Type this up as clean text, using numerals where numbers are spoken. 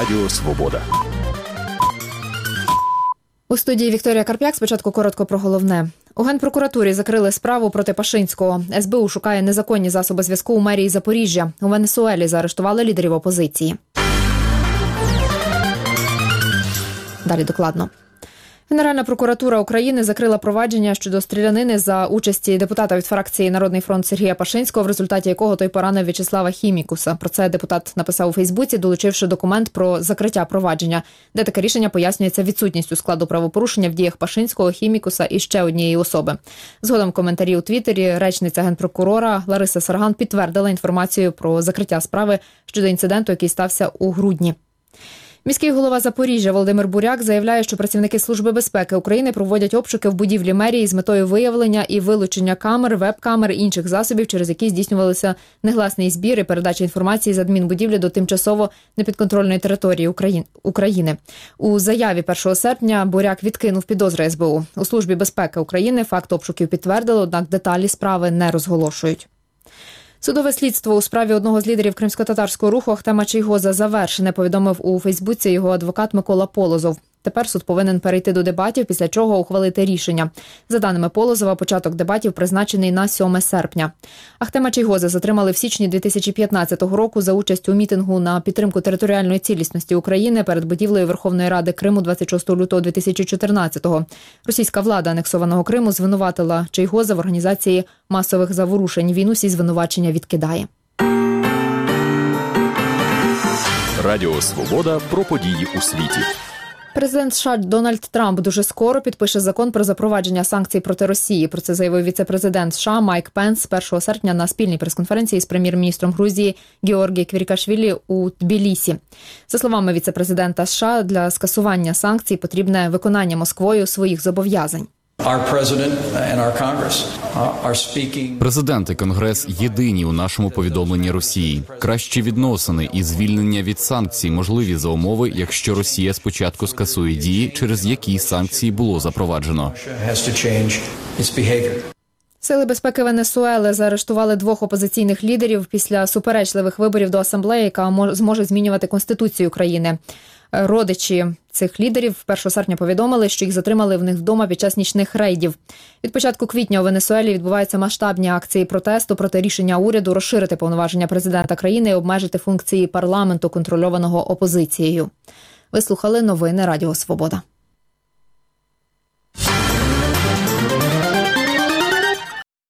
Радіо Свобода. У студії Вікторія Карп'як. Спочатку коротко про головне. У Генпрокуратурі закрили справу проти Пашинського. СБУ шукає незаконні засоби зв'язку у мерії Запоріжжя. У Венесуелі заарештували лідерів опозиції. Далі докладно. Генеральна прокуратура України закрила провадження щодо стрілянини за участі депутата від фракції «Народний фронт» Сергія Пашинського, в результаті якого той поранив В'ячеслава Хімікуса. Про це депутат написав у Фейсбуці, долучивши документ про закриття провадження, де таке рішення пояснюється відсутністю складу правопорушення в діях Пашинського, Хімікуса і ще однієї особи. Згодом в коментарі у Твіттері речниця Генпрокурора Лариса Сарган підтвердила інформацію про закриття справи щодо інциденту, який стався у грудні. Міський голова Запоріжжя Володимир Буряк заявляє, що працівники Служби безпеки України проводять обшуки в будівлі мерії з метою виявлення і вилучення камер, веб-камер і інших засобів, через які здійснювалися негласний збір і передача інформації з адмінбудівлі до тимчасово непідконтрольної території України. У заяві 1 серпня Буряк відкинув підозри СБУ. У Службі безпеки України факт обшуків підтвердили, однак деталі справи не розголошують. Судове слідство у справі одного з лідерів кримськотатарського руху Ахтема Чийгоза завершене, повідомив у Фейсбуці його адвокат Микола Полозов. Тепер суд повинен перейти до дебатів, після чого ухвалити рішення. За даними Полозова, початок дебатів призначений на 7 серпня. Ахтема Чийгоза затримали в січні 2015 року за участь у мітингу на підтримку територіальної цілісності України перед будівлею Верховної Ради Криму 26 лютого 2014-го. Російська влада анексованого Криму звинуватила Чийгоза в організації масових заворушень. Він усі звинувачення відкидає. Радіо Свобода про події у світі. Президент США Дональд Трамп дуже скоро підпише закон про запровадження санкцій проти Росії. Про це заявив віце-президент США Майк Пенс 1 серпня на спільній прес-конференції з прем'єр-міністром Грузії Георгі Квірікашвілі у Тбілісі. За словами віце-президента США, для скасування санкцій потрібне виконання Москвою своїх зобов'язань. Президент і Конгрес єдині у нашому повідомленні Росії. Кращі відносини і звільнення від санкцій можливі за умови, якщо Росія спочатку скасує дії, через які санкції було запроваджено. Сили безпеки Венесуели заарештували 2 опозиційних лідерів після суперечливих виборів до асамблеї, яка зможе змінювати Конституцію країни. Родичі цих лідерів 1 серпня повідомили, що їх затримали в них вдома під час нічних рейдів. Від початку квітня у Венесуелі відбуваються масштабні акції протесту проти рішення уряду розширити повноваження президента країни і обмежити функції парламенту, контрольованого опозицією. Ви слухали новини Радіо Свобода.